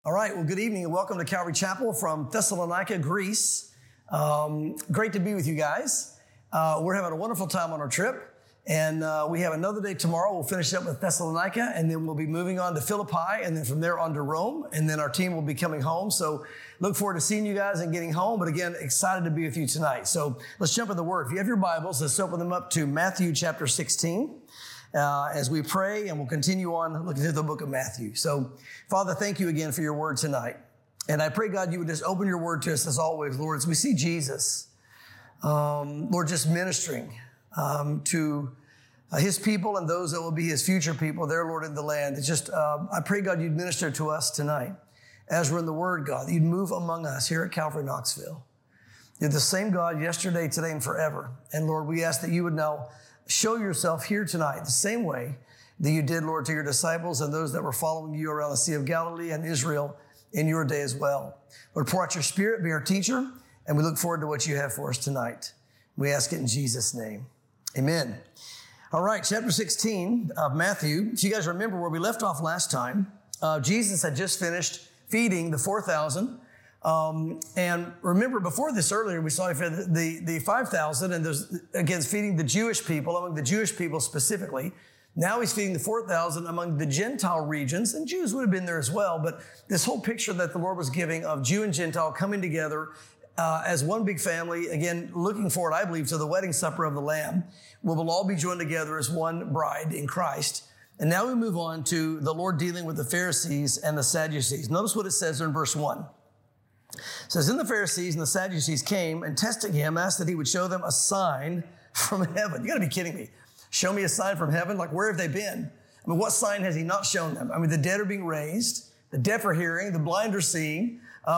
All right, well, good evening and welcome to Calvary Chapel from Thessalonica, Greece. Great to be with you guys. We're having a wonderful time on our trip, and we have another day tomorrow. We'll finish up with Thessalonica, and then we'll be moving on to Philippi, and then from there on to Rome, and then our team will be coming home. So look forward to seeing you guys and getting home, but again, excited to be with you tonight. So let's jump in the Word. If you have your Bibles, let's open them up to Matthew chapter 16. As we pray, and we'll continue on looking through the book of Matthew. So, Father, thank you again for your word tonight. And I pray, God, you would just open your word to us as always, Lord, as we see Jesus, Lord, just ministering to his people and those that will be his future people there, Lord, in the land. It's just, I pray, God, you'd minister to us tonight as we're in the word, God, that you'd move among us here at Calvary Knoxville. You're the same God yesterday, today, and forever. And Lord, we ask that you would now show yourself here tonight the same way that you did, Lord, to your disciples and those that were following you around the Sea of Galilee and Israel in your day as well. Lord, pour out your Spirit, be our teacher, and we look forward to what you have for us tonight. We ask it in Jesus' name. Amen. All right, chapter 16 of Matthew. If you guys remember where we left off last time, Jesus had just finished feeding the 4,000. And remember, before this earlier, we saw he fed the 5,000, and there's, again, feeding the Jewish people, among the Jewish people specifically. Now he's feeding the 4,000 among the Gentile regions, and Jews would have been there as well. But this whole picture that the Lord was giving of Jew and Gentile coming together as one big family, again, looking forward, I believe, to the wedding supper of the Lamb, where we'll all be joined together as one bride in Christ. And now we move on to the Lord dealing with the Pharisees and the Sadducees. Notice what it says there in verse 1. It says, then the Pharisees and the Sadducees came and testing him, asked that he would show them a sign from heaven. You got to be kidding me. Show me a sign from heaven? Like, where have they been? I mean, what sign has he not shown them? I mean, the dead are being raised, the deaf are hearing, the blind are seeing.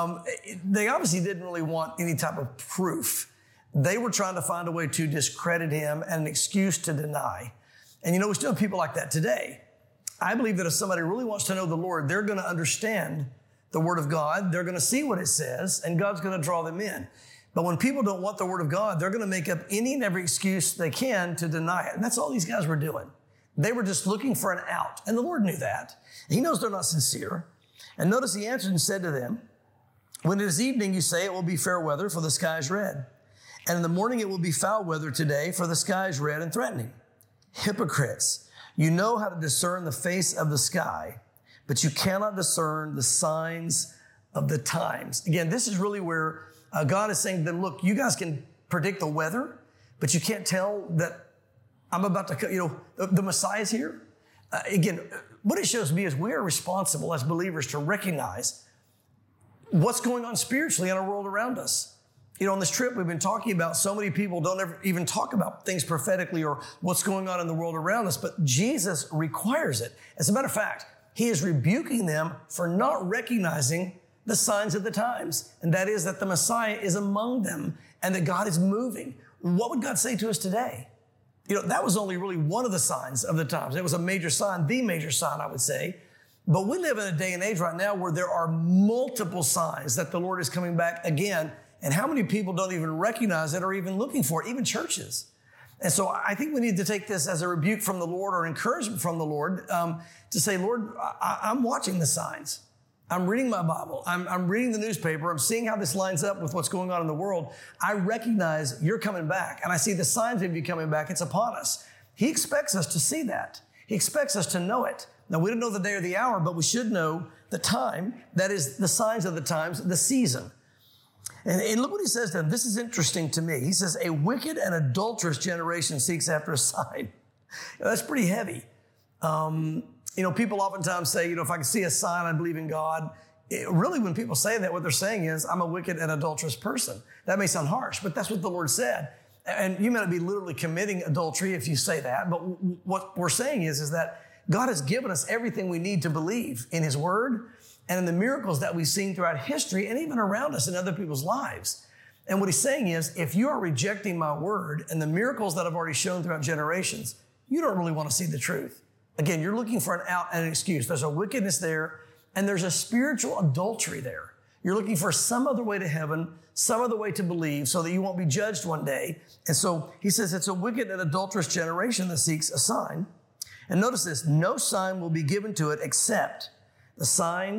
They obviously didn't really want any type of proof. They were trying to find a way to discredit him and an excuse to deny. And you know, we still have people like that today. I believe that if somebody really wants to know the Lord, they're going to understand the Word of God. They're going to see what it says, and God's going to draw them in. But when people don't want the Word of God, they're going to make up any and every excuse they can to deny it. And that's all these guys were doing. They were just looking for an out. And the Lord knew that. He knows they're not sincere. And notice he answered and said to them, when it is evening, you say it will be fair weather, for the sky is red. And in the morning it will be foul weather today, for the sky is red and threatening. Hypocrites, you know how to discern the face of the sky, but you cannot discern the signs of the times. Again, this is really where God is saying to them, look, you guys can predict the weather, but you can't tell that I'm about to, the Messiah is here. Again, what it shows me is we are responsible as believers to recognize what's going on spiritually in our world around us. On this trip, we've been talking about so many people don't ever even talk about things prophetically or what's going on in the world around us, but Jesus requires it. As a matter of fact, he is rebuking them for not recognizing the signs of the times. And that is that the Messiah is among them and that God is moving. What would God say to us today? That was only really one of the signs of the times. It was a major sign, the major sign, I would say. But we live in a day and age right now where there are multiple signs that the Lord is coming back again. And how many people don't even recognize it or even looking for it, even churches? And so I think we need to take this as a rebuke from the Lord or encouragement from the Lord to say, Lord, I'm watching the signs. I'm reading my Bible. I'm reading the newspaper. I'm seeing how this lines up with what's going on in the world. I recognize you're coming back, and I see the signs of you coming back. It's upon us. He expects us to see that. He expects us to know it. Now, we don't know the day or the hour, but we should know the time. That is the signs of the times, the season. And look what he says to them. This is interesting to me. He says, a wicked and adulterous generation seeks after a sign. That's pretty heavy. People oftentimes say, if I can see a sign, I believe in God. Really, when people say that, what they're saying is, I'm a wicked and adulterous person. That may sound harsh, but that's what the Lord said. And you may not be literally committing adultery if you say that, but what we're saying is that God has given us everything we need to believe in his word and in the miracles that we've seen throughout history and even around us in other people's lives. And what he's saying is, if you are rejecting my word and the miracles that I've already shown throughout generations, you don't really want to see the truth. Again, you're looking for an out and an excuse. There's a wickedness there, and there's a spiritual adultery there. You're looking for some other way to heaven, some other way to believe so that you won't be judged one day. And so he says it's a wicked and adulterous generation that seeks a sign. And notice this, no sign will be given to it except the sign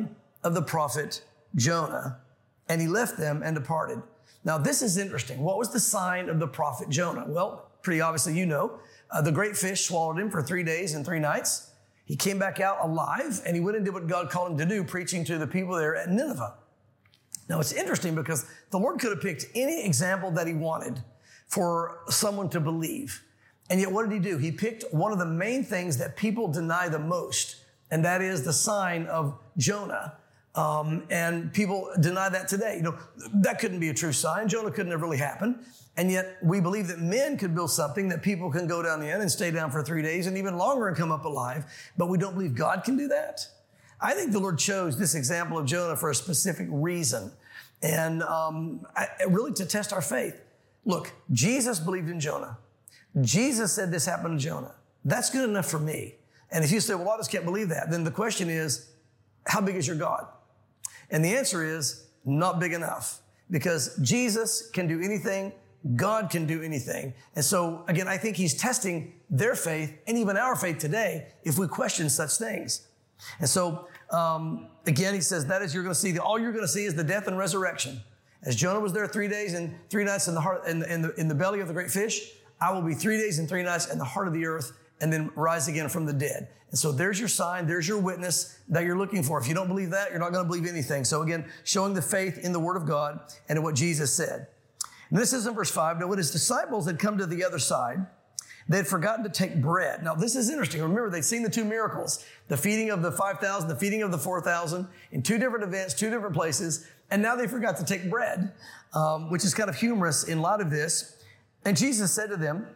of the prophet Jonah. And he left them and departed. Now, this is interesting. What was the sign of the prophet Jonah? Well, pretty obviously, you know, the great fish swallowed him for 3 days and 3 nights. He came back out alive, and he went and did what God called him to do, preaching to the people there at Nineveh. Now, it's interesting because the Lord could have picked any example that he wanted for someone to believe. And yet, what did he do? He picked one of the main things that people deny the most, and that is the sign of Jonah. And people deny that today. You know, that couldn't be a true sign. Jonah couldn't have really happened. And yet we believe that men could build something that people can go down in and stay down for 3 days and even longer and come up alive. But we don't believe God can do that. I think the Lord chose this example of Jonah for a specific reason. And really to test our faith. Look, Jesus believed in Jonah. Jesus said this happened to Jonah. That's good enough for me. And if you say, well, I just can't believe that, then the question is, how big is your God? And the answer is not big enough, because Jesus can do anything. God can do anything. And so, again, I think he's testing their faith and even our faith today if we question such things. And so, again, he says, that is, you're going to see, all you're going to see is the death and resurrection. As Jonah was there 3 days and 3 nights in the belly of the great fish, I will be 3 days and 3 nights in the heart of the earth and then rise again from the dead. And so there's your sign, there's your witness that you're looking for. If you don't believe that, you're not going to believe anything. So again, showing the faith in the Word of God and in what Jesus said. And this is in verse 5. Now, when his disciples had come to the other side, they had forgotten to take bread. Now, this is interesting. Remember, they'd seen the 2 miracles, the feeding of the 5,000, the feeding of the 4,000 in 2 different events, 2 different places. And now they forgot to take bread, which is kind of humorous in light of this. And Jesus said to them,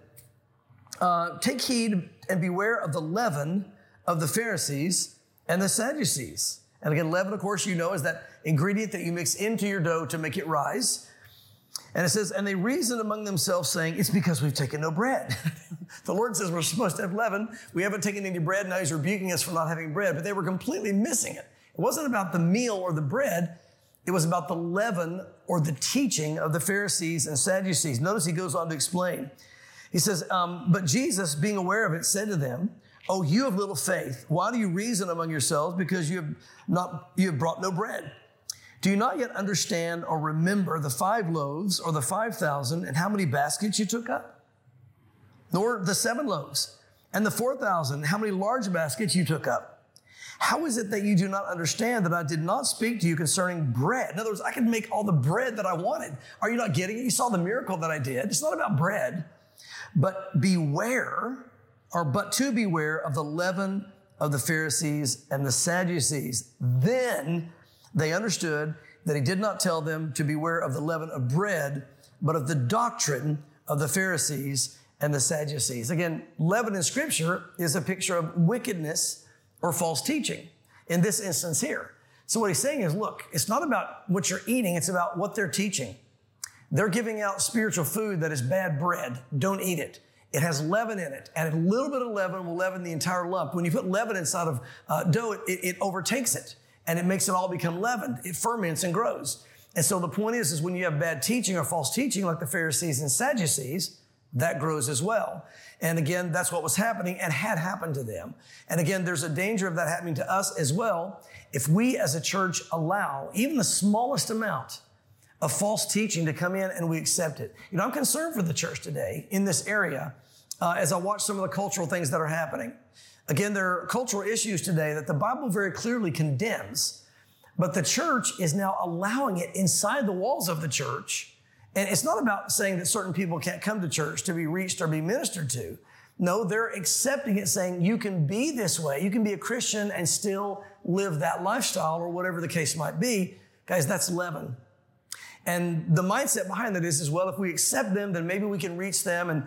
take heed and beware of the leaven of the Pharisees and the Sadducees. And again, leaven, of course, you know, is that ingredient that you mix into your dough to make it rise. And it says, and they reasoned among themselves, saying, it's because we've taken no bread. The Lord says we're supposed to have leaven. We haven't taken any bread. Now he's rebuking us for not having bread. But they were completely missing it. It wasn't about the meal or the bread. It was about the leaven or the teaching of the Pharisees and Sadducees. Notice he goes on to explain. He says, but Jesus, being aware of it, said to them, oh, you have little faith. Why do you reason among yourselves? Because you have brought no bread. Do you not yet understand or remember the 5 loaves or the 5,000 and how many baskets you took up? Nor the 7 loaves and the 4,000, how many large baskets you took up? How is it that you do not understand that I did not speak to you concerning bread? In other words, I could make all the bread that I wanted. Are you not getting it? You saw the miracle that I did. It's not about bread, but to beware of the leaven of the Pharisees and the Sadducees. Then they understood that he did not tell them to beware of the leaven of bread, but of the doctrine of the Pharisees and the Sadducees. Again, leaven in Scripture is a picture of wickedness or false teaching in this instance here. So what he's saying is, look, it's not about what you're eating, it's about what they're teaching. They're giving out spiritual food that is bad bread. Don't eat it. It has leaven in it, and a little bit of leaven will leaven the entire lump. When you put leaven inside of dough, it overtakes it, and it makes it all become leavened. It ferments and grows. And so the point is when you have bad teaching or false teaching like the Pharisees and Sadducees, that grows as well. And again, that's what was happening and had happened to them. And again, there's a danger of that happening to us as well if we as a church allow even the smallest amount of false teaching to come in and we accept it. You know, I'm concerned for the church today in this area as I watch some of the cultural things that are happening. Again, there are cultural issues today that the Bible very clearly condemns, but the church is now allowing it inside the walls of the church. And it's not about saying that certain people can't come to church to be reached or be ministered to. No, they're accepting it, saying you can be this way. You can be a Christian and still live that lifestyle or whatever the case might be. Guys, that's leaven. And the mindset behind that is, well, if we accept them, then maybe we can reach them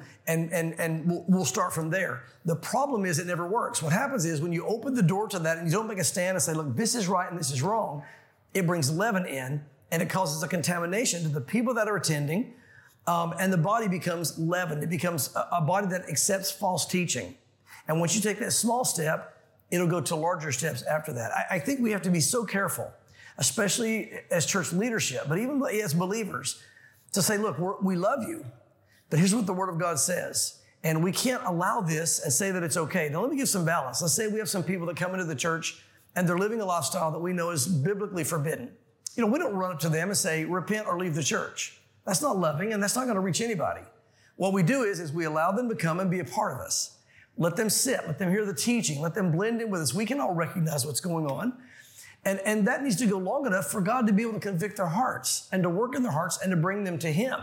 and we'll start from there. The problem is it never works. What happens is when you open the door to that and you don't make a stand and say, look, this is right and this is wrong, it brings leaven in and it causes a contamination to the people that are attending. And the body becomes leavened. It becomes a body that accepts false teaching. And once you take that small step, it'll go to larger steps after that. I think we have to be so careful, especially as church leadership, but even as believers, to say, look, we love you, but here's what the Word of God says. And we can't allow this and say that it's okay. Now, let me give some balance. Let's say we have some people that come into the church and they're living a lifestyle that we know is biblically forbidden. We don't run up to them and say, repent or leave the church. That's not loving, and that's not going to reach anybody. What we do is we allow them to come and be a part of us. Let them sit, let them hear the teaching, let them blend in with us. We can all recognize what's going on. And that needs to go long enough for God to be able to convict their hearts and to work in their hearts and to bring them to Him.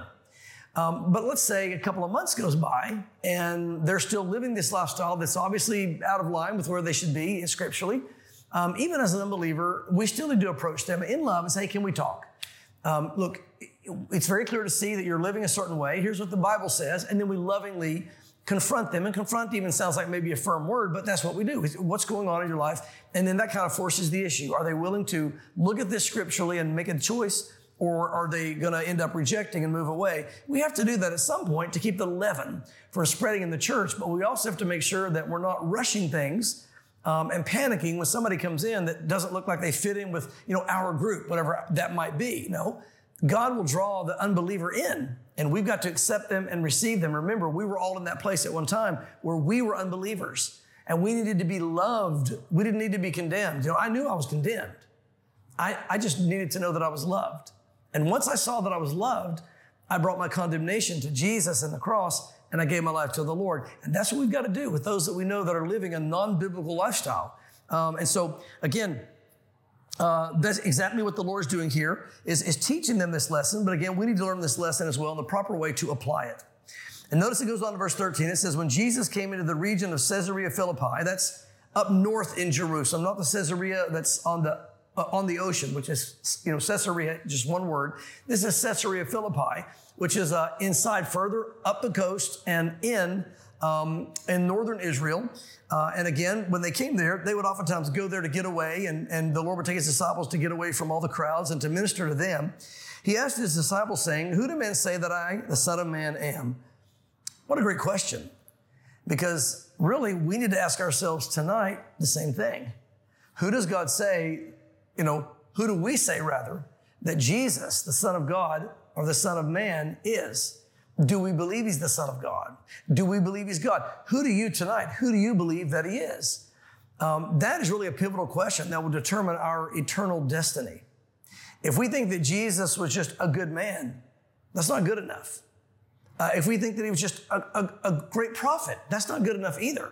But let's say a couple of months goes by and they're still living this lifestyle that's obviously out of line with where they should be scripturally. Even as an unbeliever, we still need to approach them in love and say, hey, can we talk? Look, it's very clear to see that you're living a certain way. Here's what the Bible says. And then we lovingly confront them. And confront even sounds like maybe a firm word, but that's what we do. What's going on in your life? And then that kind of forces the issue. Are they willing to look at this scripturally and make a choice? Or are they going to end up rejecting and move away? We have to do that at some point to keep the leaven from spreading in the church. But we also have to make sure that we're not rushing things and panicking when somebody comes in that doesn't look like they fit in with, our group, whatever that might be. No, God will draw the unbeliever in, and we've got to accept them and receive them. Remember, we were all in that place at one time where we were unbelievers, and we needed to be loved. We didn't need to be condemned. I knew I was condemned. I just needed to know that I was loved. And once I saw that I was loved, I brought my condemnation to Jesus and the cross, and I gave my life to the Lord. And that's what we've got to do with those that we know that are living a non-biblical lifestyle. And so, again, that's exactly what the Lord's doing here, is teaching them this lesson. But again, we need to learn this lesson as well in the proper way to apply it. And notice it goes on to verse 13. It says, when Jesus came into the region of Caesarea Philippi, that's up north in Jerusalem, not the Caesarea that's on the ocean, which is, Caesarea, just one word. This is Caesarea Philippi, which is inside further up the coast and in northern Israel. And again, when they came there, they would oftentimes go there to get away, and the Lord would take his disciples to get away from all the crowds and to minister to them. He asked his disciples, saying, who do men say that I, the Son of Man, am? What a great question. Because really, we need to ask ourselves tonight the same thing. Who does God say, who do we say rather, that Jesus, the Son of God, or the Son of Man is? Do we believe he's the Son of God? Do we believe he's God? Who do you believe that he is? That is really a pivotal question that will determine our eternal destiny. If we think that Jesus was just a good man, that's not good enough. If we think that he was just a great prophet, that's not good enough either.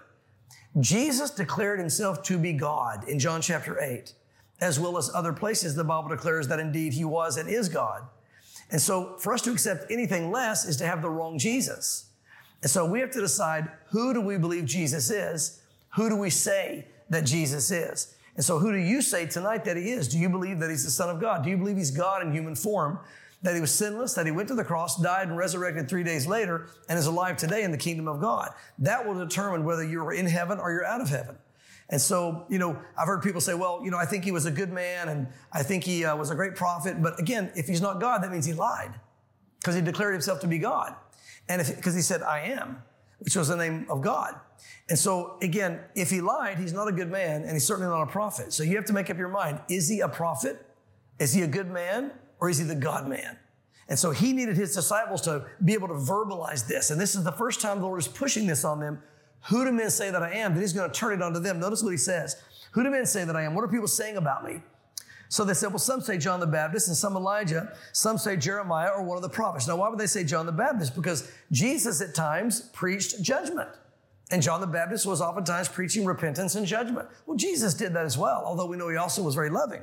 Jesus declared himself to be God in John chapter 8, as well as other places the Bible declares that indeed he was and is God. And so for us to accept anything less is to have the wrong Jesus. And so we have to decide, who do we believe Jesus is? Who do we say that Jesus is? And so who do you say tonight that he is? Do you believe that he's the Son of God? Do you believe he's God in human form? That he was sinless, that he went to the cross, died, and resurrected 3 days later, and is alive today in the kingdom of God? That will determine whether you're in heaven or you're out of heaven. And so, I've heard people say, well, I think he was a good man, and I think he was a great prophet. But again, if he's not God, that means he lied, because he declared himself to be God. And because he said, I am, which was the name of God. And so again, if he lied, he's not a good man, and he's certainly not a prophet. So you have to make up your mind. Is he a prophet? Is he a good man? Or is he the God man? And so he needed his disciples to be able to verbalize this. And this is the first time the Lord is pushing this on them. Who do men say that I am? Then he's going to turn it onto them. Notice what he says. Who do men say that I am? What are people saying about me? So they said, well, some say John the Baptist and some Elijah. Some say Jeremiah or one of the prophets. Now, why would they say John the Baptist? Because Jesus at times preached judgment. And John the Baptist was oftentimes preaching repentance and judgment. Well, Jesus did that as well, although we know he also was very loving.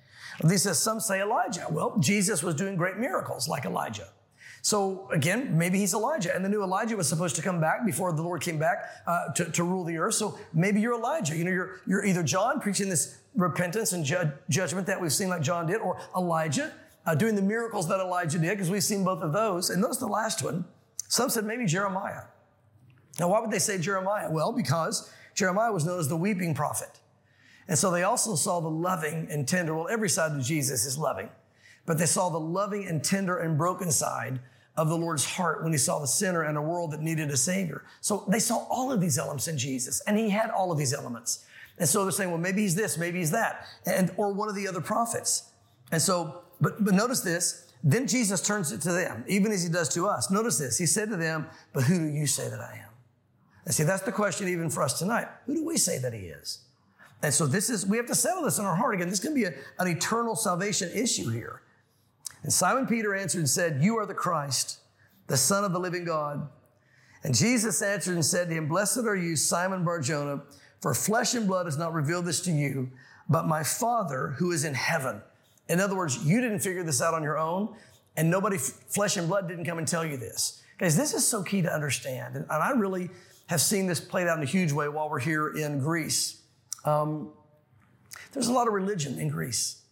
He says, some say Elijah. Well, Jesus was doing great miracles like Elijah. So again, maybe he's Elijah. And the new Elijah was supposed to come back before the Lord came back to rule the earth. So maybe you're Elijah. You're either John preaching this repentance and judgment that we've seen like John did, or Elijah doing the miracles that Elijah did, because we've seen both of those. And notice the last one. Some said maybe Jeremiah. Now, why would they say Jeremiah? Well, because Jeremiah was known as the weeping prophet. And so they also saw the loving and tender. Well, every side of Jesus is loving. But they saw the loving and tender and broken side of the Lord's heart when he saw the sinner and a world that needed a Savior. So they saw all of these elements in Jesus, and he had all of these elements. And so they're saying, well, maybe he's this, maybe he's that, or one of the other prophets. And so, but notice this. Then Jesus turns it to them, even as he does to us. Notice this. He said to them, but who do you say that I am? And see, that's the question even for us tonight. Who do we say that he is? And so we have to settle this in our heart. Again, this can be an eternal salvation issue here. And Simon Peter answered and said, "You are the Christ, the Son of the living God." And Jesus answered and said to him, "Blessed are you, Simon Bar-Jonah, for flesh and blood has not revealed this to you, but my Father who is in heaven." In other words, you didn't figure this out on your own, and nobody, flesh and blood, didn't come and tell you this. Guys, this is so key to understand. And I really have seen this played out in a huge way while we're here in Greece. There's a lot of religion in Greece.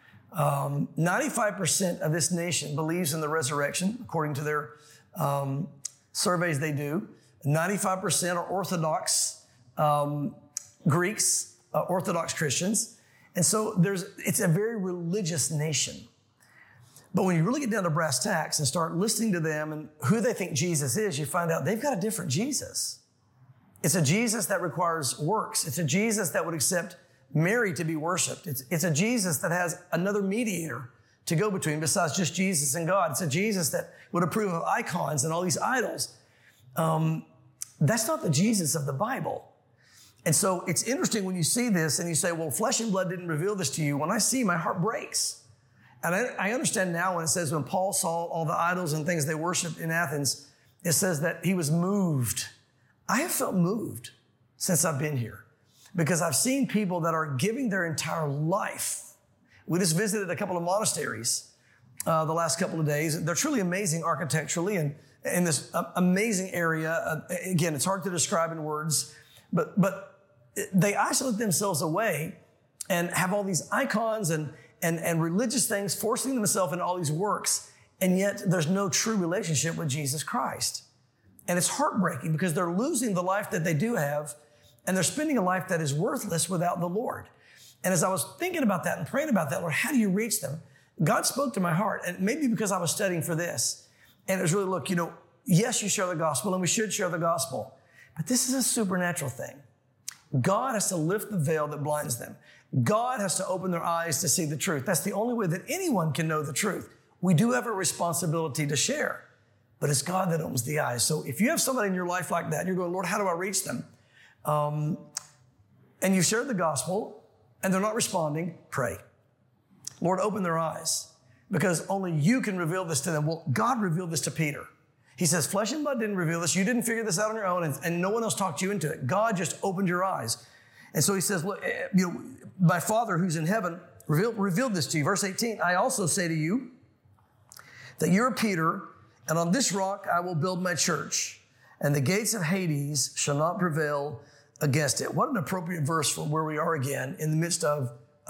95% of this nation believes in the resurrection, according to their surveys they do. 95% are Orthodox Greeks, Orthodox Christians. And so it's a very religious nation. But when you really get down to brass tacks and start listening to them and who they think Jesus is, you find out they've got a different Jesus. It's a Jesus that requires works. It's a Jesus that would accept Mary to be worshiped. It's a Jesus that has another mediator to go between besides just Jesus and God. It's a Jesus that would approve of icons and all these idols. That's not the Jesus of the Bible. And so it's interesting when you see this and you say, well, flesh and blood didn't reveal this to you. When I see, my heart breaks. And I understand now when it says when Paul saw all the idols and things they worshiped in Athens, it says that he was moved. I have felt moved since I've been here because I've seen people that are giving their entire life. We just visited a couple of monasteries the last couple of days. They're truly amazing architecturally and in this amazing area. Again, it's hard to describe in words, but they isolate themselves away and have all these icons and religious things, forcing themselves into all these works, and yet there's no true relationship with Jesus Christ. And it's heartbreaking because they're losing the life that they do have, and they're spending a life that is worthless without the Lord. And as I was thinking about that and praying about that, Lord, how do you reach them? God spoke to my heart, and maybe because I was studying for this, and it was really, look, yes, you share the gospel, and we should share the gospel, but this is a supernatural thing. God has to lift the veil that blinds them. God has to open their eyes to see the truth. That's the only way that anyone can know the truth. We do have a responsibility to share, but it's God that opens the eyes. So if you have somebody in your life like that, and you're going, Lord, how do I reach them? And you share the gospel and they're not responding, pray. Lord, open their eyes because only you can reveal this to them. Well, God revealed this to Peter. He says, flesh and blood didn't reveal this. You didn't figure this out on your own, and no one else talked you into it. God just opened your eyes. And so he says, look, my Father who's in heaven revealed this to you. Verse 18, I also say to you that you're Peter, and on this rock I will build my church, and the gates of Hades shall not prevail against it. What an appropriate verse for where we are again in the midst of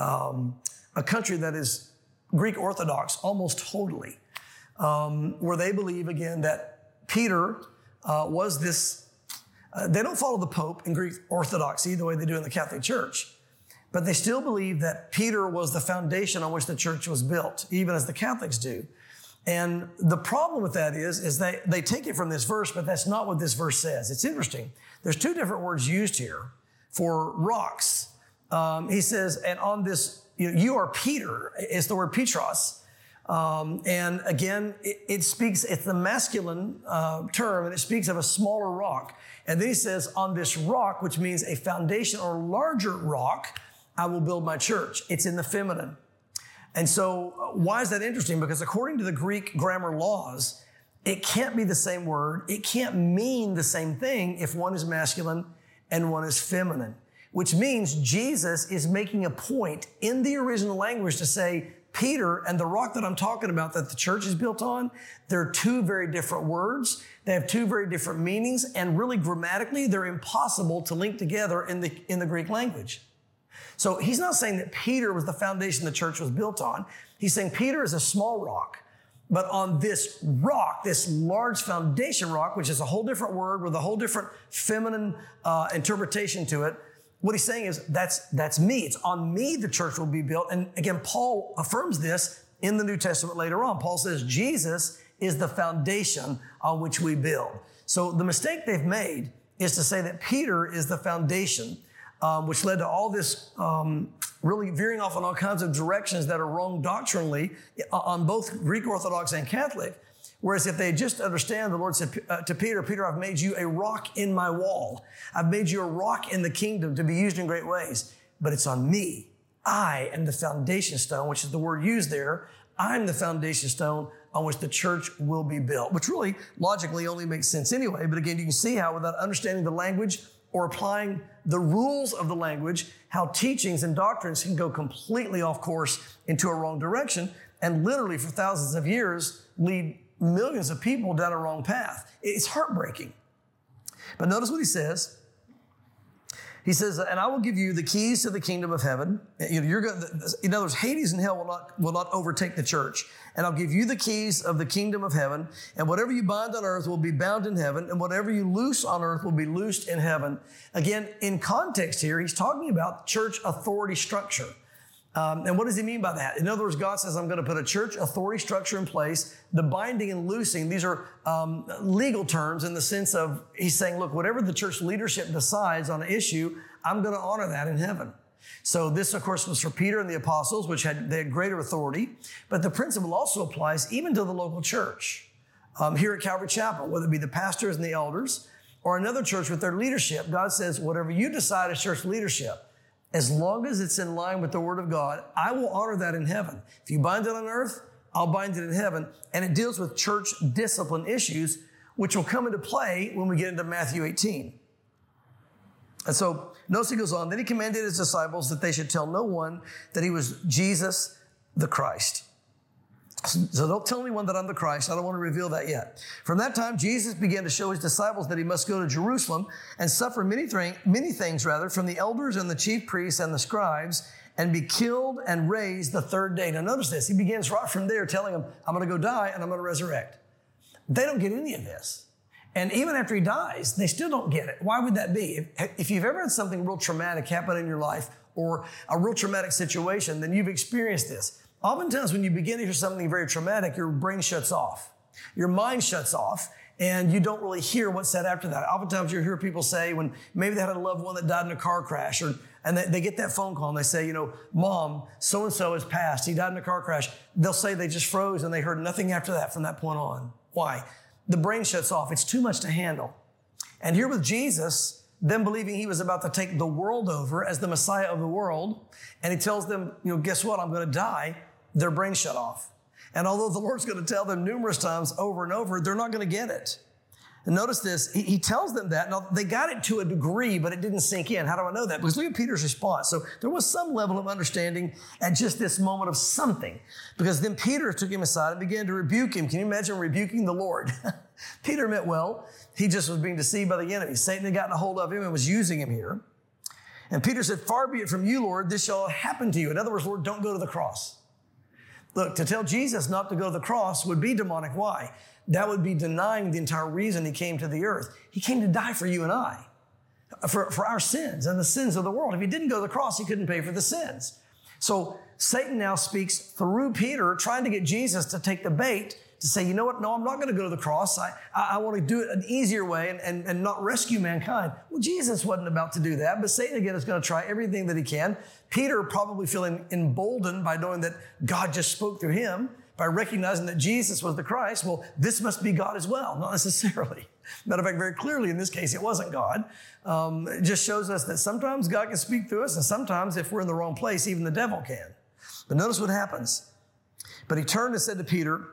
a country that is Greek Orthodox almost totally, where they believe again that Peter was this, they don't follow the Pope in Greek Orthodoxy the way they do in the Catholic Church, but they still believe that Peter was the foundation on which the church was built, even as the Catholics do. And the problem with that is they take it from this verse, but that's not what this verse says. It's interesting. There's two different words used here for rocks. He says, and on this, you are Peter. It's the word Petros. And again, it speaks, it's the masculine term, and it speaks of a smaller rock. And then he says, on this rock, which means a foundation or larger rock, I will build my church. It's in the feminine. And so why is that interesting? Because according to the Greek grammar laws, it can't be the same word. It can't mean the same thing if one is masculine and one is feminine, which means Jesus is making a point in the original language to say, Peter and the rock that I'm talking about that the church is built on, they're two very different words. They have two very different meanings, and really grammatically, they're impossible to link together in the Greek language. So he's not saying that Peter was the foundation the church was built on. He's saying Peter is a small rock, but on this rock, this large foundation rock, which is a whole different word with a whole different feminine interpretation to it, what he's saying is that's me. It's on me the church will be built. And again, Paul affirms this in the New Testament later on. Paul says Jesus is the foundation on which we build. So the mistake they've made is to say that Peter is the foundation, which led to all this really veering off in all kinds of directions that are wrong doctrinally on both Greek Orthodox and Catholic. Whereas if they just understand, the Lord said to Peter, Peter, I've made you a rock in my wall. I've made you a rock in the kingdom to be used in great ways. but it's on me. I am the foundation stone, which is the word used there. I'm the foundation stone on which the church will be built, which really logically only makes sense anyway. But again, you can see how without understanding the language or applying the rules of the language, how teachings and doctrines can go completely off course into a wrong direction and literally for thousands of years lead millions of people down a wrong path. It's heartbreaking. But notice what he says. He says, and I will give you the keys to the kingdom of heaven. In other words, Hades and hell will not overtake the church. And I'll give you the keys of the kingdom of heaven. And whatever you bind on earth will be bound in heaven. And whatever you loose on earth will be loosed in heaven. Again, in context here, he's talking about church authority structure. And what does he mean by that? In other words, God says, I'm going to put a church authority structure in place. The binding and loosing, these are legal terms in the sense of, he's saying, look, whatever the church leadership decides on an issue, I'm going to honor that in heaven. So this, of course, was for Peter and the apostles, they had greater authority. But the principle also applies even to the local church. Here at Calvary Chapel, whether it be the pastors and the elders or another church with their leadership, God says, whatever you decide as church leadership, as long as it's in line with the Word of God, I will honor that in heaven. If you bind it on earth, I'll bind it in heaven. And it deals with church discipline issues, which will come into play when we get into Matthew 18. And so, notice he goes on, then he commanded his disciples that they should tell no one that he was Jesus the Christ. So don't tell anyone that I'm the Christ. I don't want to reveal that yet. From that time, Jesus began to show his disciples that he must go to Jerusalem and suffer many things from the elders and the chief priests and the scribes and be killed and raised the third day. Now notice this. He begins right from there telling them, I'm going to go die and I'm going to resurrect. They don't get any of this. And even after he dies, they still don't get it. Why would that be? If you've ever had something real traumatic happen in your life or a real traumatic situation, then you've experienced this. Oftentimes when you begin to hear something very traumatic, your brain shuts off. Your mind shuts off, and you don't really hear what's said after that. Oftentimes you hear people say when maybe they had a loved one that died in a car crash, and they get that phone call and they say, Mom, so-and-so has passed. He died in a car crash. They'll say they just froze and they heard nothing after that from that point on. Why? The brain shuts off. It's too much to handle. And here with Jesus, them believing he was about to take the world over as the Messiah of the world, and he tells them, guess what? I'm going to die. Their brain shut off. And although the Lord's going to tell them numerous times over and over, they're not going to get it. And notice this, he tells them that. Now, they got it to a degree, but it didn't sink in. How do I know that? Because look at Peter's response. So there was some level of understanding at just this moment of something. Because then Peter took him aside and began to rebuke him. Can you imagine rebuking the Lord? Peter meant well. He just was being deceived by the enemy. Satan had gotten a hold of him and was using him here. And Peter said, far be it from you, Lord, this shall happen to you. In other words, Lord, don't go to the cross. Look, to tell Jesus not to go to the cross would be demonic. Why? That would be denying the entire reason he came to the earth. He came to die for you and I, for our sins and the sins of the world. If he didn't go to the cross, he couldn't pay for the sins. So Satan now speaks through Peter, trying to get Jesus to take the bait to say, you know what? No, I'm not going to go to the cross. I want to do it an easier way and not rescue mankind. Well, Jesus wasn't about to do that, but Satan again is going to try everything that he can. Peter probably feeling emboldened by knowing that God just spoke through him, by recognizing that Jesus was the Christ. Well, this must be God as well. Not necessarily. Matter of fact, very clearly in this case, it wasn't God. It just shows us that sometimes God can speak through us, and sometimes if we're in the wrong place, even the devil can. But notice what happens. But he turned and said to Peter,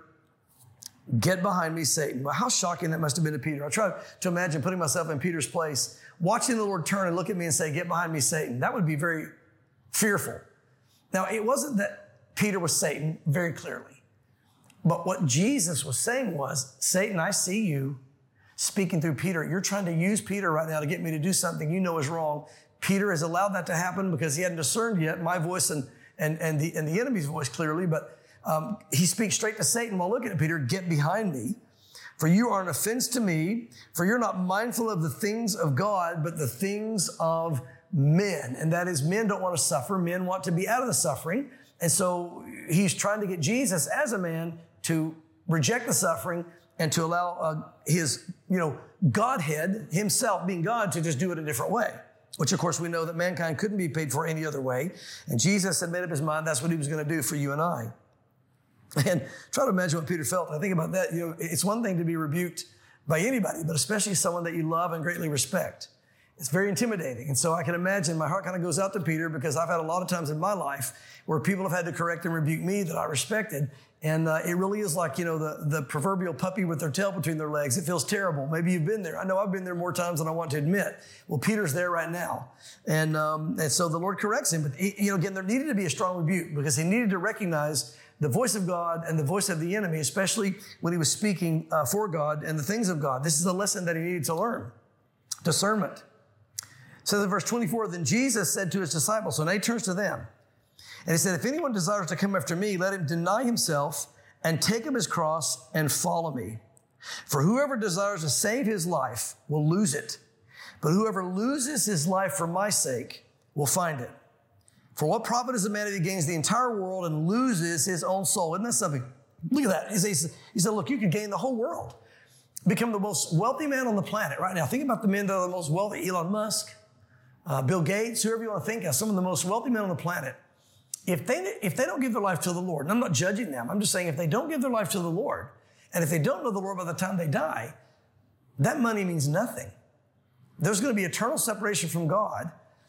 get behind me, Satan. Well, how shocking that must have been to Peter. I try to imagine putting myself in Peter's place, watching the Lord turn and look at me and say, get behind me, Satan. That would be very fearful. Now, it wasn't that Peter was Satan very clearly. But what Jesus was saying was, Satan, I see you speaking through Peter. You're trying to use Peter right now to get me to do something you know is wrong. Peter has allowed that to happen because he hadn't discerned yet my voice and the enemy's voice clearly, but he speaks straight to Satan while looking at Peter, get behind me, for you are an offense to me, for you're not mindful of the things of God, but the things of men. And that is, men don't want to suffer. Men want to be out of the suffering. And so he's trying to get Jesus as a man to reject the suffering and to allow his, Godhead, himself being God, to just do it a different way. Which, of course, we know that mankind couldn't be paid for any other way. And Jesus had made up his mind that's what he was going to do for you and I. And try to imagine what Peter felt. I think about that. It's one thing to be rebuked by anybody, but especially someone that you love and greatly respect. It's very intimidating. And so I can imagine my heart kind of goes out to Peter, because I've had a lot of times in my life where people have had to correct and rebuke me that I respected. And it really is like, the proverbial puppy with their tail between their legs. It feels terrible. Maybe you've been there. I know I've been there more times than I want to admit. Well, Peter's there right now. And so the Lord corrects him. But, again, there needed to be a strong rebuke, because he needed to recognize the voice of God and the voice of the enemy, especially when he was speaking for God and the things of God. This is a lesson that he needed to learn. Discernment. So in verse 24, then Jesus said to his disciples, so now he turns to them, and he said, if anyone desires to come after me, let him deny himself and take up his cross and follow me. For whoever desires to save his life will lose it, but whoever loses his life for my sake will find it. For what profit is a man if he gains the entire world and loses his own soul? Isn't that something? Look at that. He said, look, you could gain the whole world, become the most wealthy man on the planet right now. Think about the men that are the most wealthy, Elon Musk, Bill Gates, whoever you want to think of, some of the most wealthy men on the planet. If they don't give their life to the Lord, and I'm not judging them, I'm just saying if they don't give their life to the Lord, and if they don't know the Lord by the time they die, that money means nothing. There's going to be eternal separation from God,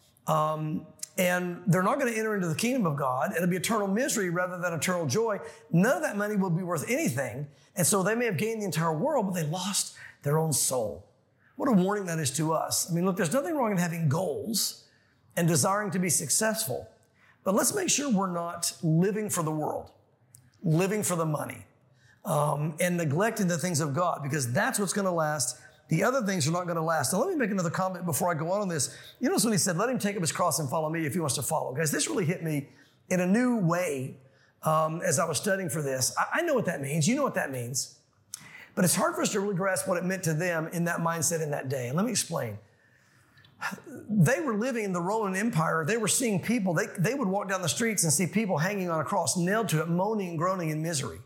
and they're not going to enter into the kingdom of God. It'll be eternal misery rather than eternal joy. None of that money will be worth anything, and so they may have gained the entire world, but they lost their own soul. What a warning that is to us. I mean, look, there's nothing wrong in having goals and desiring to be successful. But let's make sure we're not living for the world, living for the money, and neglecting the things of God, because that's what's going to last. The other things are not going to last. Now, let me make another comment before I go on this. You notice when he said, let him take up his cross and follow me if he wants to follow. Guys, this really hit me in a new way as I was studying for this. I know what that means. You know what that means. But it's hard for us to really grasp what it meant to them in that mindset in that day. And let me explain. They were living in the Roman Empire. They were seeing people. They would walk down the streets and see people hanging on a cross, nailed to it, moaning and groaning in misery.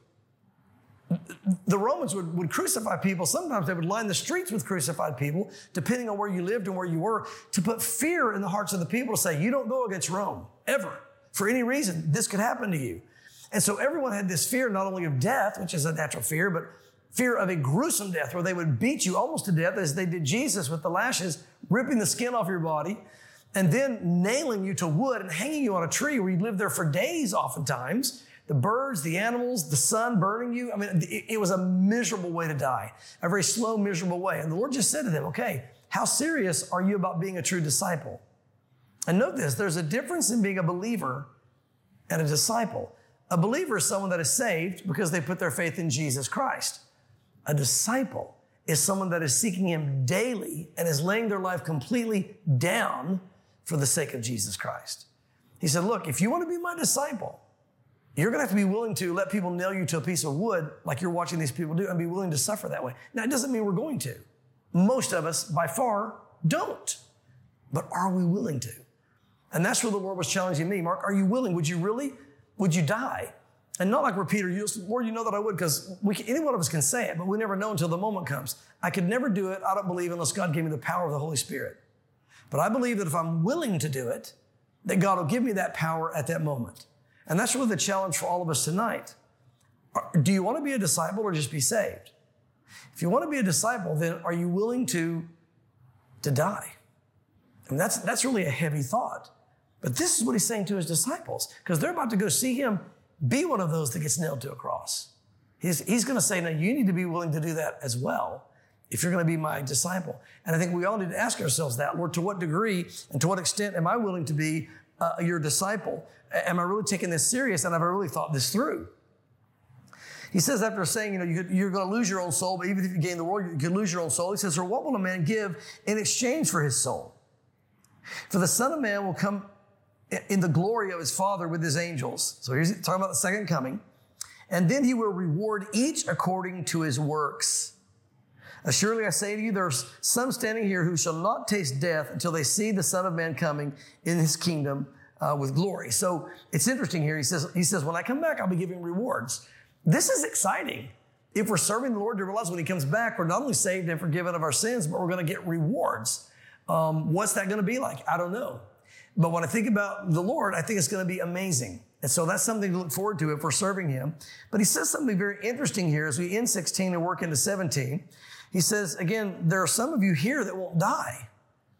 The Romans would crucify people. Sometimes they would line the streets with crucified people, depending on where you lived and where you were, to put fear in the hearts of the people to say, you don't go against Rome, ever. For any reason, this could happen to you. And so everyone had this fear, not only of death, which is a natural fear, but fear of a gruesome death where they would beat you almost to death as they did Jesus with the lashes, ripping the skin off your body, and then nailing you to wood and hanging you on a tree where you'd live there for days oftentimes. The birds, the animals, the sun burning you. I mean, it was a miserable way to die, a very slow, miserable way. And the Lord just said to them, okay, how serious are you about being a true disciple? And note this, there's a difference in being a believer and a disciple. A believer is someone that is saved because they put their faith in Jesus Christ. A disciple is someone that is seeking him daily and is laying their life completely down for the sake of Jesus Christ. He said, look, if you want to be my disciple, you're going to have to be willing to let people nail you to a piece of wood like you're watching these people do and be willing to suffer that way. Now, it doesn't mean we're going to. Most of us, by far, don't. But are we willing to? And that's where the Lord was challenging me. Mark, are you willing? Would you really? Would you die? And not like we're Peter, Lord, you know that I would, because any one of us can say it, but we never know until the moment comes. I could never do it, I don't believe, unless God gave me the power of the Holy Spirit. But I believe that if I'm willing to do it, that God will give me that power at that moment. And that's really the challenge for all of us tonight. Do you want to be a disciple or just be saved? If you want to be a disciple, then are you willing to die? I mean, that's really a heavy thought. But this is what he's saying to his disciples, because they're about to go see him be one of those that gets nailed to a cross. He's going to say, now you need to be willing to do that as well if you're going to be my disciple. And I think we all need to ask ourselves that, Lord, to what degree and to what extent am I willing to be your disciple? Am I really taking this serious, and have I really thought this through? He says, after saying, you're going to lose your own soul, but even if you gain the world, you could lose your own soul. He says, or what will a man give in exchange for his soul? For the Son of Man will come in the glory of his Father with his angels. So he's talking about the second coming. And then he will reward each according to his works. Surely I say to you, there's some standing here who shall not taste death until they see the Son of Man coming in his kingdom with glory. So it's interesting here. He says, when I come back, I'll be giving rewards. This is exciting. If we're serving the Lord, to realize when he comes back, we're not only saved and forgiven of our sins, but we're going to get rewards. What's that going to be like? I don't know. But when I think about the Lord, I think it's going to be amazing. And so that's something to look forward to if we're serving him. But he says something very interesting here as we end 16 and work into 17. He says, again, there are some of you here that won't die.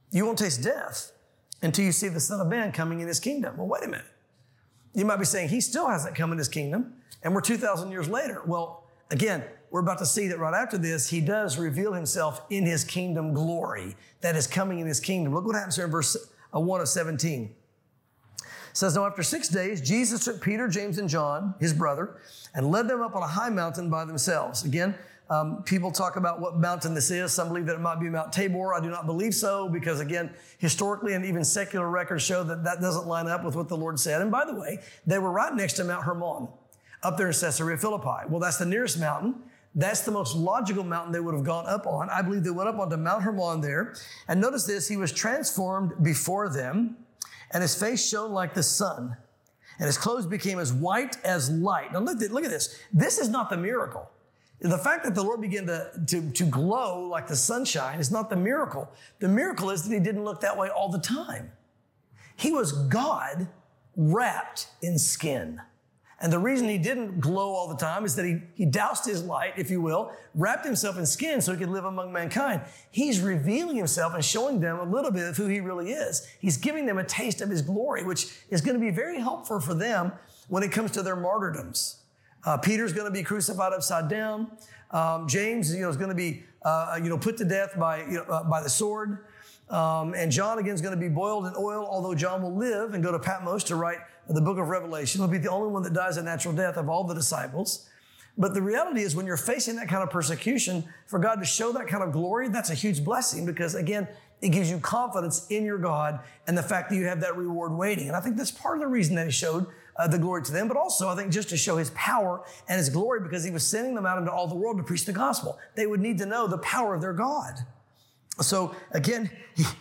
You won't taste death until you see the Son of Man coming in his kingdom. Well, wait a minute. You might be saying he still hasn't come in his kingdom, and we're 2,000 years later. Well, again, we're about to see that right after this, he does reveal himself in his kingdom glory that is coming in his kingdom. Look what happens here in verse 1 of 17. It says, now after 6 days, Jesus took Peter, James, and John, his brother, and led them up on a high mountain by themselves. Again, people talk about what mountain this is. Some believe that it might be Mount Tabor. I do not believe so because, again, historically and even secular records show that that doesn't line up with what the Lord said. And by the way, they were right next to Mount Hermon up there in Caesarea Philippi. Well, that's the nearest mountain. That's the most logical mountain they would have gone up on. I believe they went up onto Mount Hermon there. And notice this, he was transformed before them, and his face shone like the sun, and his clothes became as white as light. Now look at this. This is not the miracle. The fact that the Lord began to glow like the sunshine is not the miracle. The miracle is that he didn't look that way all the time. He was God wrapped in skin. And the reason he didn't glow all the time is that he doused his light, if you will, wrapped himself in skin so he could live among mankind. He's revealing himself and showing them a little bit of who he really is. He's giving them a taste of his glory, which is going to be very helpful for them when it comes to their martyrdoms. Peter's going to be crucified upside down. James, is going to be, put to death by the sword. And John, again, is going to be boiled in oil, although John will live and go to Patmos to write the book of Revelation. He'll be the only one that dies a natural death of all the disciples. But the reality is when you're facing that kind of persecution, for God to show that kind of glory, that's a huge blessing because, again, it gives you confidence in your God and the fact that you have that reward waiting. And I think that's part of the reason that he showed the glory to them, but also I think just to show his power and his glory because he was sending them out into all the world to preach the gospel. They would need to know the power of their God. So again,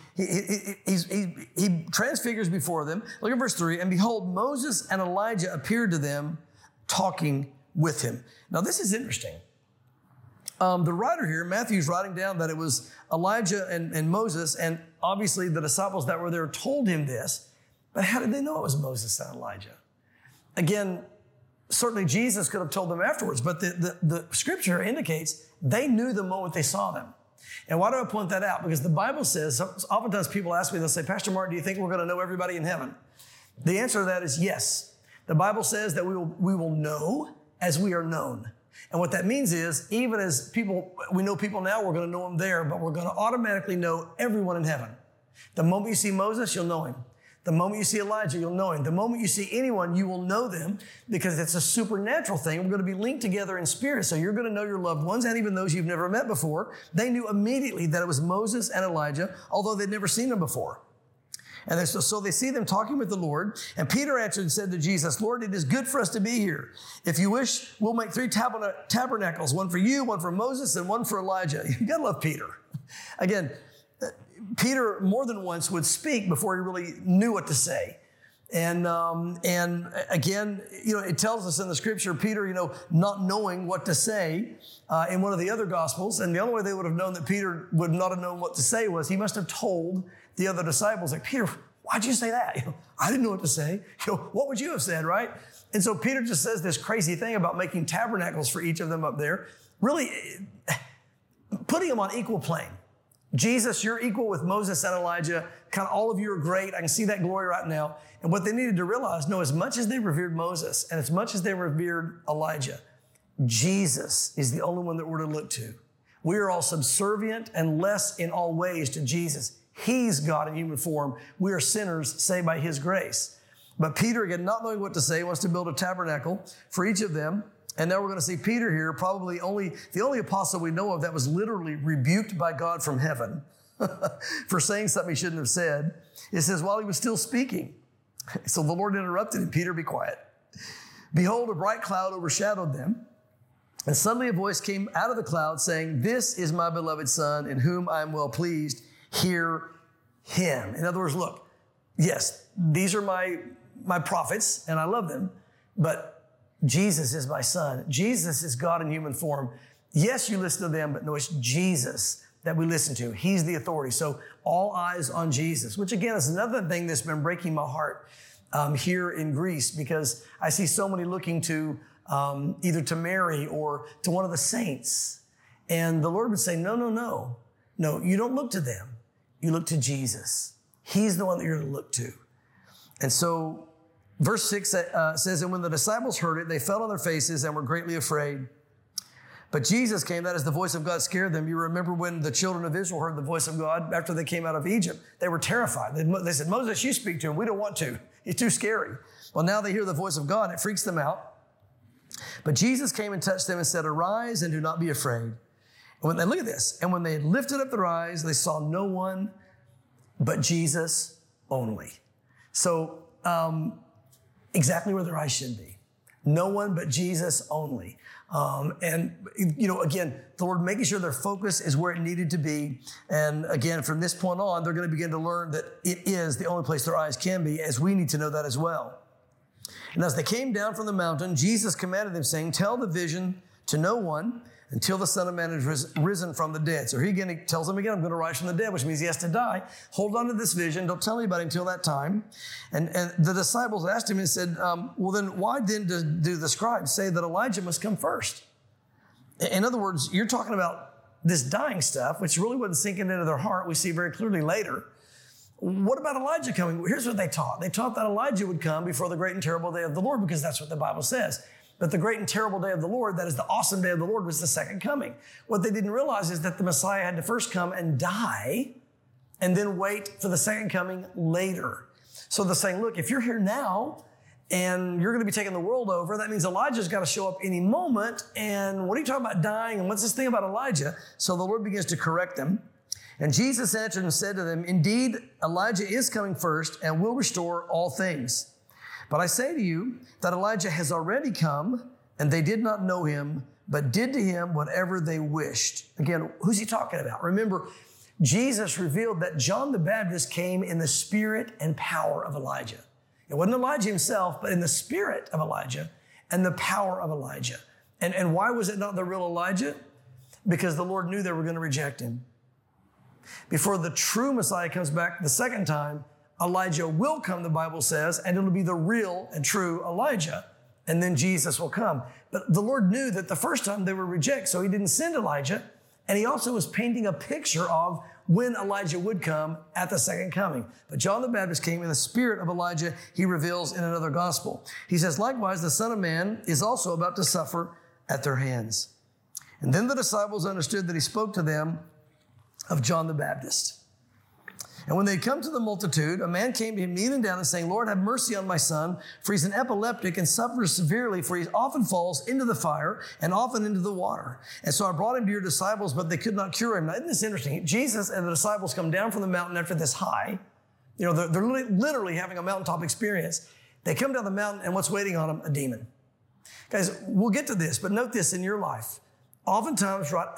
he transfigures before them. Look at verse 3. And behold, Moses and Elijah appeared to them talking with him. Now this is interesting. The writer here, Matthew's writing down that it was Elijah and Moses, and obviously the disciples that were there told him this. But how did they know it was Moses and Elijah? Again, certainly Jesus could have told them afterwards, but the scripture indicates they knew the moment they saw them. And why do I point that out? Because the Bible says, oftentimes people ask me, they'll say, Pastor Martin, do you think we're going to know everybody in heaven? The answer to that is yes. The Bible says that we will know as we are known. And what that means is, even as we know people now, we're going to know them there, but we're going to automatically know everyone in heaven. The moment you see Moses, you'll know him. The moment you see Elijah, you'll know him. The moment you see anyone, you will know them because it's a supernatural thing. We're going to be linked together in spirit. So you're going to know your loved ones and even those you've never met before. They knew immediately that it was Moses and Elijah, although they'd never seen them before. And so they see them talking with the Lord. And Peter answered and said to Jesus, Lord, it is good for us to be here. If you wish, we'll make 3 tabernacles, one for you, one for Moses, and one for Elijah. You got to love Peter. Again, Peter more than once would speak before he really knew what to say. And again, it tells us in the scripture, Peter, not knowing what to say in one of the other gospels. And the only way they would have known that Peter would not have known what to say was he must have told the other disciples, like, Peter, why'd you say that? I didn't know what to say. What would you have said, right? And so Peter just says this crazy thing about making tabernacles for each of them up there, really putting them on equal plane. Jesus, you're equal with Moses and Elijah. Kind of all of you are great. I can see that glory right now. And what they needed to realize, no, as much as they revered Moses and as much as they revered Elijah, Jesus is the only one that we're to look to. We are all subservient and less in all ways to Jesus. He's God in human form. We are sinners saved by his grace. But Peter, again, not knowing what to say, wants to build a tabernacle for each of them. And now we're going to see Peter here, probably the only apostle we know of that was literally rebuked by God from heaven for saying something he shouldn't have said. It says, while he was still speaking. So the Lord interrupted him, Peter, be quiet. Behold, a bright cloud overshadowed them. And suddenly a voice came out of the cloud saying, this is my beloved son in whom I am well pleased. Hear him. In other words, look, yes, these are my prophets and I love them, but Jesus is my son. Jesus is God in human form. Yes, you listen to them, but no, it's Jesus that we listen to. He's the authority. So all eyes on Jesus, which again is another thing that's been breaking my heart here in Greece because I see so many looking to either to Mary or to one of the saints. And the Lord would say, no, you don't look to them. you look to Jesus. He's the one that you're to look to. And so verse 6 says, and when the disciples heard it, they fell on their faces and were greatly afraid. But Jesus came, that is, the voice of God scared them. You remember when the children of Israel heard the voice of God after they came out of Egypt, they were terrified. They said, Moses, you speak to him. We don't want to. He's too scary. Well, now they hear the voice of God. It freaks them out. But Jesus came and touched them and said, arise and do not be afraid. And look at this. And when they had lifted up their eyes, they saw no one but Jesus only. So exactly where their eyes should be. No one but Jesus only. Again, the Lord making sure their focus is where it needed to be. And again, from this point on, they're going to begin to learn that it is the only place their eyes can be, as we need to know that as well. And as they came down from the mountain, Jesus commanded them, saying, tell the vision to no one until the Son of Man is risen from the dead. So he tells them again, I'm going to rise from the dead, which means he has to die. Hold on to this vision. Don't tell anybody until that time. And the disciples asked him and said, well, then why then do the scribes say that Elijah must come first? In other words, you're talking about this dying stuff, which really wasn't sinking into their heart. We see very clearly later. What about Elijah coming? Here's what they taught. They taught that Elijah would come before the great and terrible day of the Lord, because that's what the Bible says. But the great and terrible day of the Lord, that is the awesome day of the Lord, was the second coming. What they didn't realize is that the Messiah had to first come and die and then wait for the second coming later. So they're saying, look, if you're here now and you're going to be taking the world over, that means Elijah's got to show up any moment. And what are you talking about dying? And what's this thing about Elijah? So the Lord begins to correct them. And Jesus answered and said to them, indeed, Elijah is coming first and will restore all things. But I say to you that Elijah has already come, and they did not know him, but did to him whatever they wished. Again, who's he talking about? Remember, Jesus revealed that John the Baptist came in the spirit and power of Elijah. It wasn't Elijah himself, but in the spirit of Elijah and the power of Elijah. And why was it not the real Elijah? Because the Lord knew they were going to reject him. Before the true Messiah comes back the second time, Elijah will come, the Bible says, and it'll be the real and true Elijah. And then Jesus will come. But the Lord knew that the first time they were rejected, so he didn't send Elijah. And he also was painting a picture of when Elijah would come at the second coming. But John the Baptist came in the spirit of Elijah, he reveals in another gospel. He says, likewise, the Son of Man is also about to suffer at their hands. And then the disciples understood that he spoke to them of John the Baptist. And when they had come to the multitude, a man came to him kneeling down and saying, Lord, have mercy on my son, for he's an epileptic and suffers severely, for he often falls into the fire and often into the water. And so I brought him to your disciples, but they could not cure him. Now, isn't this interesting? Jesus and the disciples come down from the mountain after this high. You know, they're literally having a mountaintop experience. They come down the mountain, and what's waiting on them? A demon. Guys, we'll get to this, but note this in your life. Oftentimes, right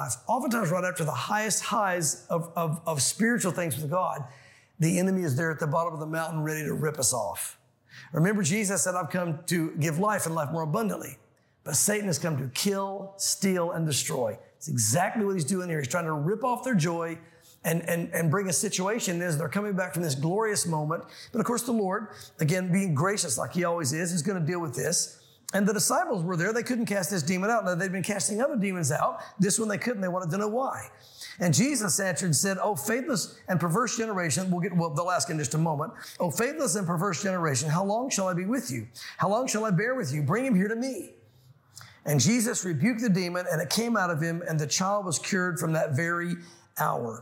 after the highest highs of spiritual things with God, the enemy is there at the bottom of the mountain ready to rip us off. Remember, Jesus said, I've come to give life and life more abundantly. But Satan has come to kill, steal, and destroy. It's exactly what he's doing here. He's trying to rip off their joy and bring a situation as they're coming back from this glorious moment. But of course, the Lord, again, being gracious like he always is going to deal with this. And the disciples were there. They couldn't cast this demon out. Now, they'd been casting other demons out. This one they couldn't. They wanted to know why. And Jesus answered and said, oh, faithless and perverse generation. They'll ask in just a moment. Oh, faithless and perverse generation, how long shall I be with you? How long shall I bear with you? Bring him here to me. And Jesus rebuked the demon, and it came out of him, and the child was cured from that very hour.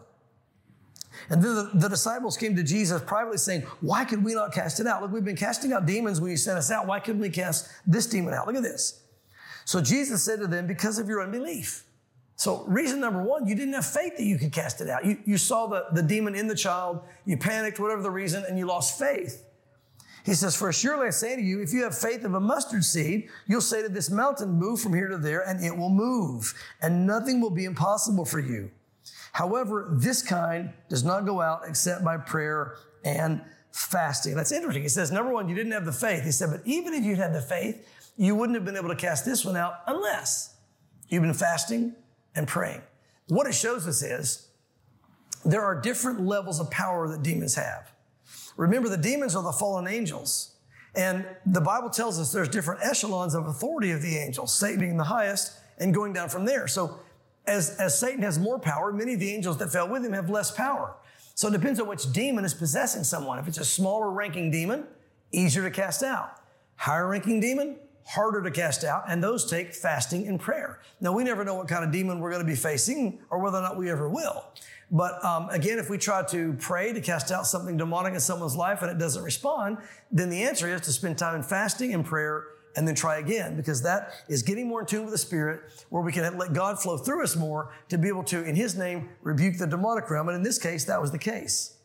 And then the disciples came to Jesus privately saying, why could we not cast it out? Look, we've been casting out demons when you sent us out. Why couldn't we cast this demon out? Look at this. So Jesus said to them, because of your unbelief. So reason number one, you didn't have faith that you could cast it out. You saw the demon in the child, you panicked, whatever the reason, and you lost faith. He says, for surely I say to you, if you have faith of a mustard seed, you'll say to this mountain, move from here to there, and it will move, and nothing will be impossible for you. However, this kind does not go out except by prayer and fasting. That's interesting. He says, number one, you didn't have the faith. He said, but even if you'd had the faith, you wouldn't have been able to cast this one out unless you've been fasting and praying. What it shows us is there are different levels of power that demons have. Remember, the demons are the fallen angels. And the Bible tells us there's different echelons of authority of the angels, Satan being the highest and going down from there. So as Satan has more power, many of the angels that fell with him have less power. So it depends on which demon is possessing someone. If it's a smaller ranking demon, easier to cast out. Higher ranking demon, harder to cast out, and those take fasting and prayer. Now, we never know what kind of demon we're going to be facing or whether or not we ever will. But again, if we try to pray to cast out something demonic in someone's life and it doesn't respond, then the answer is to spend time in fasting and prayer and then try again, because that is getting more in tune with the Spirit, where we can let God flow through us more to be able to, in His name, rebuke the demonic realm. And in this case, that was the case.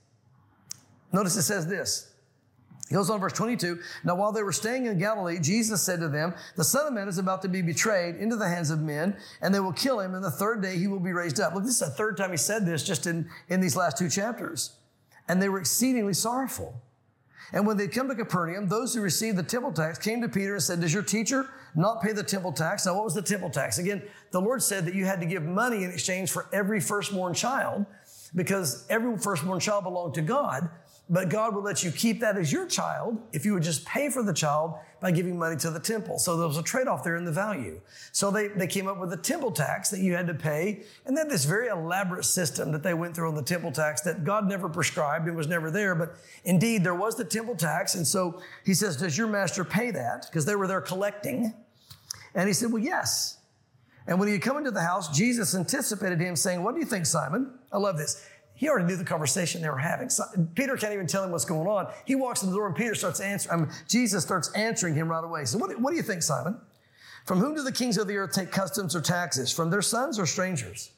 Notice it says this. He goes on, verse 22. Now, while they were staying in Galilee, Jesus said to them, the Son of Man is about to be betrayed into the hands of men, and they will kill him, and the third day he will be raised up. Look, this is the third time he said this just in these last 2 chapters. And they were exceedingly sorrowful. And when they'd come to Capernaum, those who received the temple tax came to Peter and said, does your teacher not pay the temple tax? Now, what was the temple tax? Again, the Lord said that you had to give money in exchange for every firstborn child, because every firstborn child belonged to God. But God would let you keep that as your child if you would just pay for the child by giving money to the temple. So there was a trade-off there in the value. So they came up with a temple tax that you had to pay. And then this very elaborate system that they went through on the temple tax that God never prescribed and was never there. But indeed, there was the temple tax. And so he says, does your master pay that? Because they were there collecting. And he said, well, yes. And when he had come into the house, Jesus anticipated him, saying, what do you think, Simon? I love this. He already knew the conversation they were having. So Peter can't even tell him what's going on. He walks in the door and Peter starts answering. Jesus starts answering him right away. So what do you think, Simon? From whom do the kings of the earth take customs or taxes? From their sons or strangers?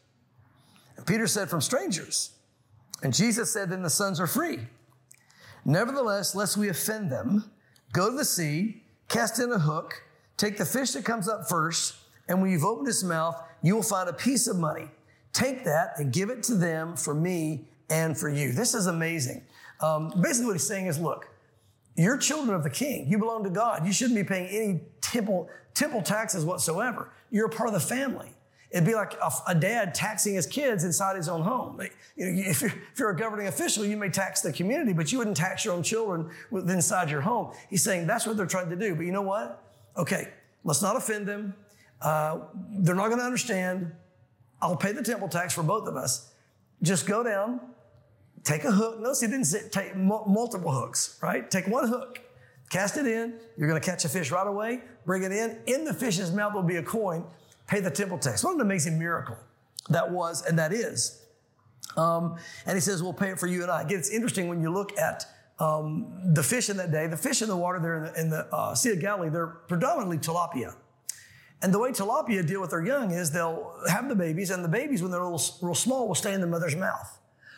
And Peter said, from strangers. And Jesus said, then the sons are free. Nevertheless, lest we offend them, go to the sea, cast in a hook, take the fish that comes up first, and when you've opened its mouth, you will find a piece of money. Take that and give it to them for me and for you. This is amazing. Basically what he's saying is, look, you're children of the king. You belong to God. You shouldn't be paying any temple taxes whatsoever. You're a part of the family. It'd be like a dad taxing his kids inside his own home. If you're a governing official, you may tax the community, but you wouldn't tax your own children inside your home. He's saying that's what they're trying to do. But you know what? Okay, let's not offend them. They're not going to understand. I'll pay the temple tax for both of us. Just go down, take a hook. Notice he didn't say take multiple hooks, right? Take one hook, cast it in. You're going to catch a fish right away. Bring it in. In the fish's mouth will be a coin. Pay the temple tax. What an amazing miracle that was and that is. And he says, we'll pay it for you and I. Again, it's interesting when you look at the fish in that day. The fish in the water there in the Sea of Galilee, they're predominantly tilapia. And the way tilapia deal with their young is they'll have the babies, and the babies, when they're real small, will stay in the mother's mouth.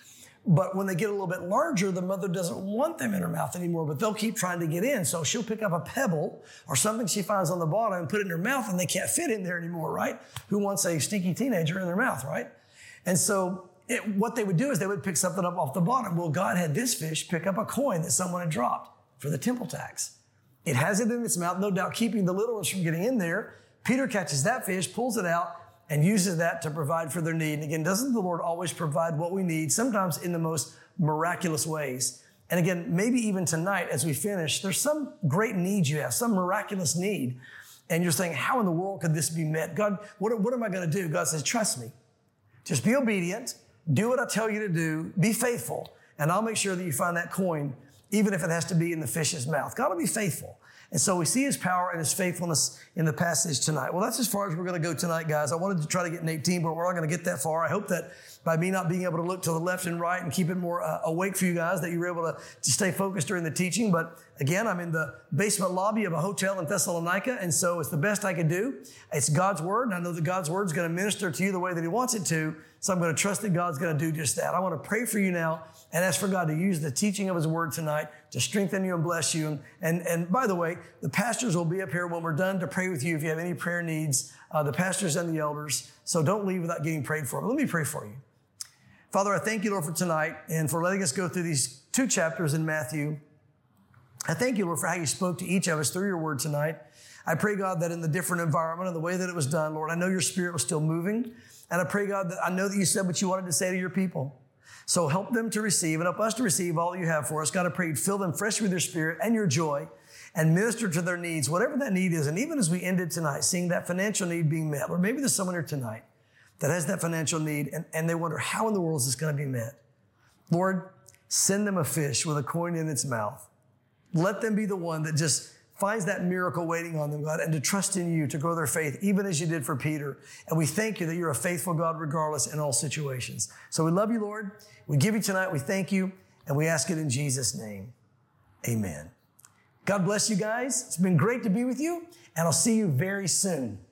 But when they get a little bit larger, the mother doesn't want them in her mouth anymore, but they'll keep trying to get in. So she'll pick up a pebble or something she finds on the bottom and put it in her mouth, and they can't fit in there anymore, right? Who wants a stinky teenager in their mouth, right? And so what they would do is they would pick something up off the bottom. Well, God had this fish pick up a coin that someone had dropped for the temple tax. It has it in its mouth, no doubt keeping the little ones from getting in there. Peter catches that fish, pulls it out, and uses that to provide for their need. And again, doesn't the Lord always provide what we need, sometimes in the most miraculous ways? And again, maybe even tonight as we finish, there's some great need you have, some miraculous need. And you're saying, how in the world could this be met? God, what am I going to do? God says, trust me. Just be obedient. Do what I tell you to do. Be faithful. And I'll make sure that you find that coin, even if it has to be in the fish's mouth. God will be faithful. And so we see his power and his faithfulness in the passage tonight. Well, that's as far as we're going to go tonight, guys. I wanted to try to get in 18, but we're not going to get that far. I hope that by me not being able to look to the left and right and keep it more awake for you guys, that you were able to stay focused during the teaching. But again, I'm in the basement lobby of a hotel in Thessalonica, and so it's the best I could do. It's God's word, and I know that God's word is going to minister to you the way that he wants it to. So I'm going to trust that God's going to do just that. I want to pray for you now and ask for God to use the teaching of his word tonight to strengthen you and bless you. And by the way, the pastors will be up here when we're done to pray with you if you have any prayer needs, the pastors and the elders. So don't leave without getting prayed for. But let me pray for you. Father, I thank you, Lord, for tonight and for letting us go through these 2 chapters in Matthew. I thank you, Lord, for how you spoke to each of us through your word tonight. I pray, God, that in the different environment and the way that it was done, Lord, I know your spirit was still moving. And I pray, God, that I know that you said what you wanted to say to your people. So help them to receive and help us to receive all that you have for us. God, I pray you'd fill them fresh with your spirit and your joy and minister to their needs, whatever that need is. And even as we ended tonight, seeing that financial need being met, or maybe there's someone here tonight that has that financial need and they wonder, how in the world is this going to be met? Lord, send them a fish with a coin in its mouth. Let them be the one that just finds that miracle waiting on them, God, and to trust in you to grow their faith, even as you did for Peter. And we thank you that you're a faithful God regardless in all situations. So we love you, Lord. We give you tonight. We thank you, and we ask it in Jesus' name. Amen. God bless you guys. It's been great to be with you, and I'll see you very soon.